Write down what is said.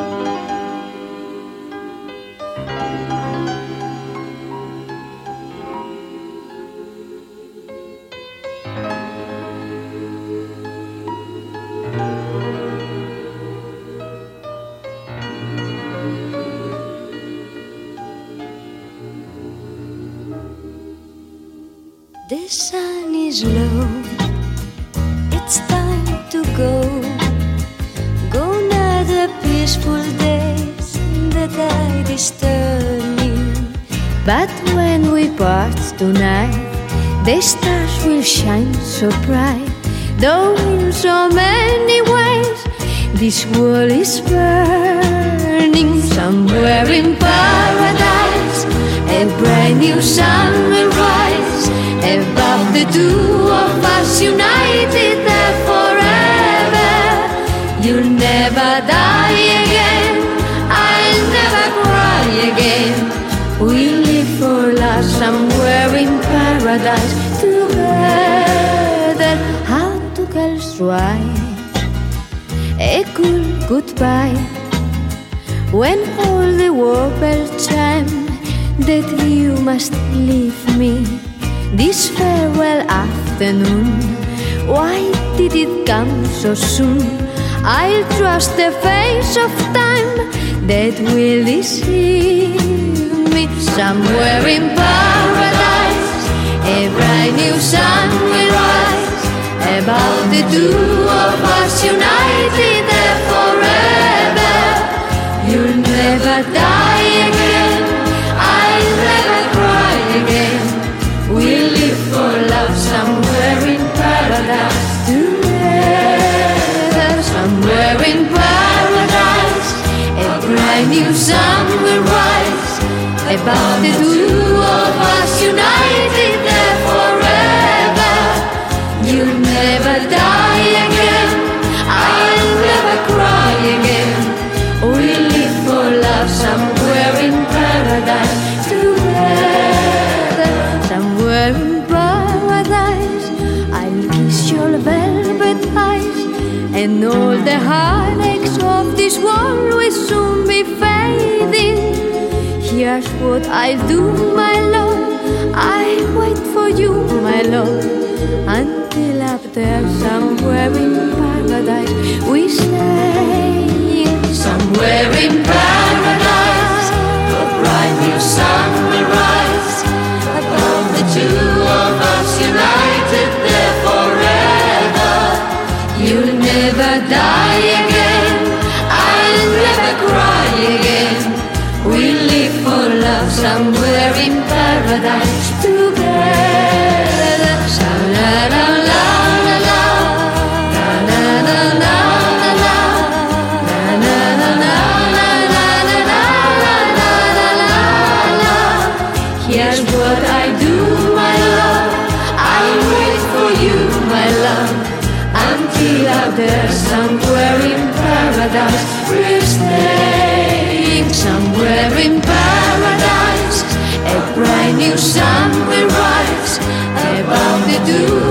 The sun is low, it's time to go. Go now the peaceful days, the tide is turning. But when we part tonight, the stars will shine so bright. Though in so many ways, this world is burning. Somewhere in paradise, a brand new sun will rise. Above the two of us united there forever. You'll never die again, I'll never cry again. We'll live for love somewhere in paradise together. How to girls write a cool goodbye when all the world bells chime that you must leave me this farewell afternoon. Why did it come so soon? I'll trust the face of time that will deceive me. Somewhere in paradise, a bright new sun will rise. Above the two of us united there forever. You'll never die again, I'll never cry again. We'll live for love somewhere in paradise together. Somewhere in paradise, a bright new sun will rise. Above the two of us united there forever. You'll never die again, I'll never cry again. We'll live for love somewhere in paradise together. Somewhere in paradise, I'll kiss your velvet eyes, and all the heartaches of this world will soon be fading. Here's what I'll do, my love, I'll wait for you, my love, until up there somewhere in paradise we stay. Somewhere in paradise, a bright new sun will rise. Above the two of us united there forever. You'll never die again, I'll never cry again. We'll live for love somewhere in paradise together. Sha-la-la-la. Here's what I do, my love, I'll wait for you, my love, until out there somewhere in paradise we're staying. Somewhere in paradise, a bright new sun will rise. Above the dew